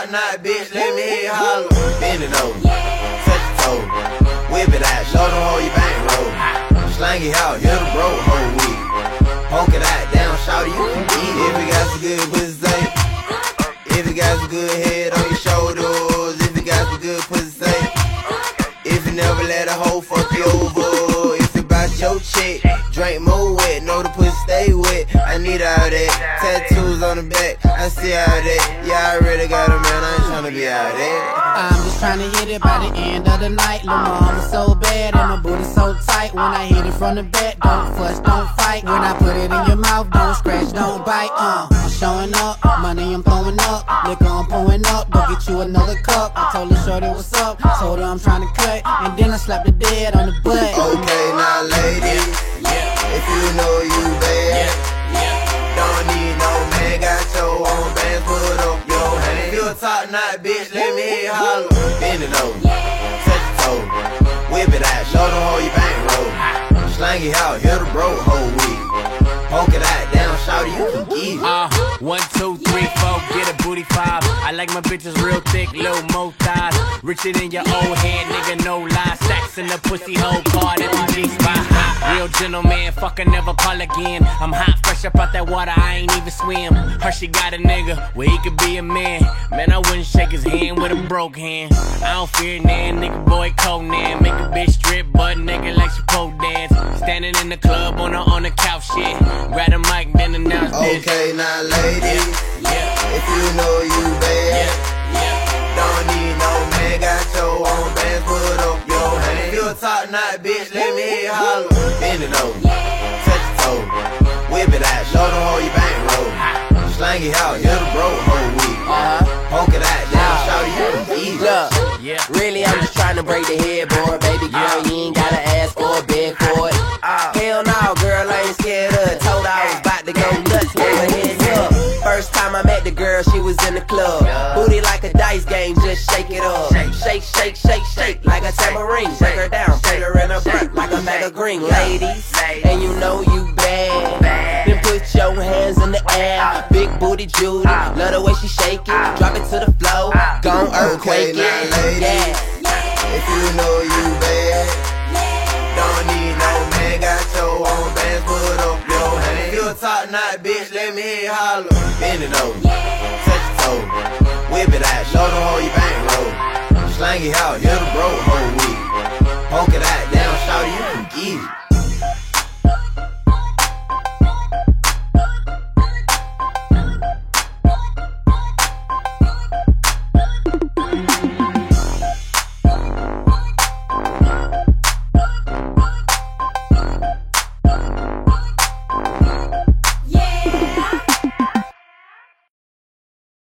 top knot, bitch, let me hear you holler. Bend it over, touch your toe, whip it out, show them how you bankroll. Slang it out, hit the broke whole week. Poke it out, down, shout it, you can eat. If you got some good pussy, if you got some good head on your shoulders, if you got some good pussy, if you never let a hoe fuck you over, if you bout your chick, drink more wet, know the pussy stay wet. I need all that, tattoos on the back, I see all that. Yeah, I really got a man, I ain't tryna be out there. I'm just tryna hit it by the end of the night. Lil' mama so bad and my booty so tight. When I hit it from the back, don't fuss, don't fight. When I put it in your mouth, don't scratch, don't bite. I'm showing up, money I'm throwing up, liquor I'm pouring up. Go get you another cup. I told her shorty what's up, told her I'm tryna cut, and then I slapped the dead on the butt. Okay, now ladies, if you know you bad, don't need no man, got your own bands, put up your hand. If you a top knot, bitch, let me hear you holler. Bend it over, touch your toe, whip it out, show them how you bankroll. Slang it out, hit the broke whole week. Poke it out, down, shout it, you can get it. 1, 2, 3, 4, get a booty 5. I like my bitches real thick, little mo thighs. Richer than your old head, nigga, no lie. Stacks in the pussy hole, card at the G-spot. Real gentleman, fuck, I never call again. I'm hot, fresh up out that water, I ain't even swim. Her, she got a nigga where he could be a man. Man, I wouldn't shake his hand with a broke hand. I don't fear nan, nigga, boy, Conan. Make a bitch strip, butt naked like she pole dance. Standing in the club on the couch, shit. Grab the mic, then announce this. Okay, now ladies, if you know you bad, don't need no man, got your own bands, put up your hand. If you a top knot, bitch, let me hear you holler. Bend it over, touch your toe, whip it out, show them how you bankroll. Slang it out, hit the broke whole week. Poke it out, down, shout it, you can eat it. Really, I'm just trying to break the headboard. Baby girl, you ain't gotta ask for a bed for it. Hell no, girl, I ain't scared of it. Told her I was about to go nuts, gave her heads up. First time I met the girl, she was in the club. Booty like a dice game, just shake it up. Shake, shake, shake, shake, like a tambourine. Break her down, put her in her front like a bag of green. Ladies, and you know you bad, then put your hands in the air. Big booty Judy, love the way she shake it. Drop it to the floor, gon' earthquake Okay, now ladies, if you know you bad, don't need no man, got your own bands, put up your hand. If you a top knot, bitch, let me hear you holler. Bend it over, touch your toe, whip it out, show them how you bankroll. Slang it out, hit the broke whole week.